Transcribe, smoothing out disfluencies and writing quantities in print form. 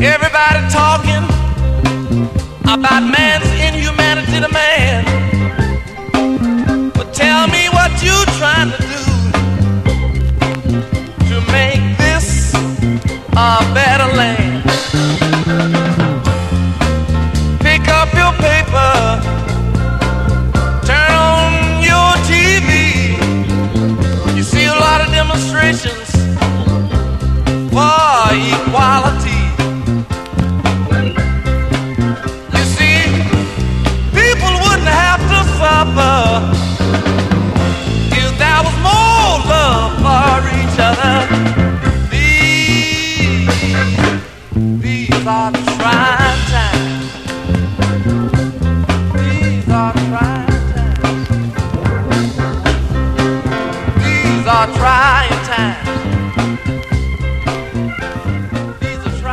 Everybody talking about man's inhumanity to man. But tell me what you trying to do to make this a better land. Pick up your paper, turn on your TV. You see a lot of demonstrations for equality. If there was more love for each other, these are the shrines.